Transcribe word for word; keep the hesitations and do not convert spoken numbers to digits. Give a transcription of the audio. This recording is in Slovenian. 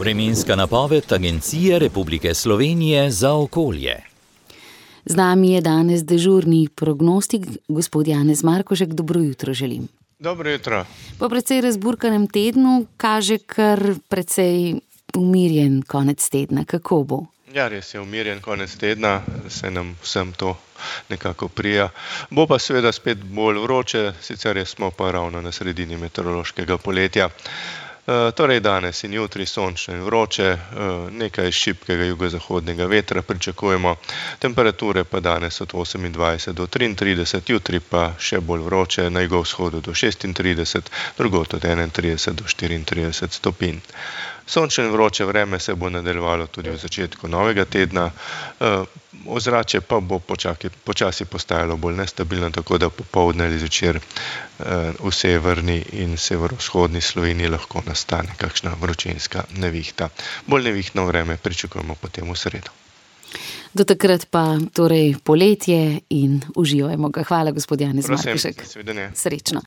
Vremenska napoved Agencije Republike Slovenije za okolje. Z nami je danes dežurni prognostik, gospod Janez Markošek. Dobro jutro želim. Dobro jutro. Po precej razburkanem tednu kaže kar precej umirjen konec tedna. Kako bo? Ja, res je umirjen konec tedna, se nam vsem to nekako prija. Bo pa seveda spet bolj vroče, sicer smo pa ravno na sredini meteorološkega poletja. E, torej danes in jutri sončno in vroče, e, nekaj šibkega jugozahodnega vetra pričakujemo, temperature pa danes od osemindvajset do triintrideset, jutri pa še bolj vroče, na jugovzhodu do šestintrideset, drugod od enaintrideset do štiriintrideset stopinj. Sončno in vroče vreme se bo nadaljevalo tudi v začetku novega tedna, e, ozračje pa bo počaki, počasi postajalo bolj nestabilno, tako da popoldne ali zvečer e, v severni in severovzhodni Sloveniji lahko nastane kakšna vročinska nevihta. Bolj nevihtno vreme pričakujemo potem v sredo. Do takrat pa torej poletje in uživajmo ga. Hvala, gospod Janez Markošek. Prosim, nasvidenje. Srečno.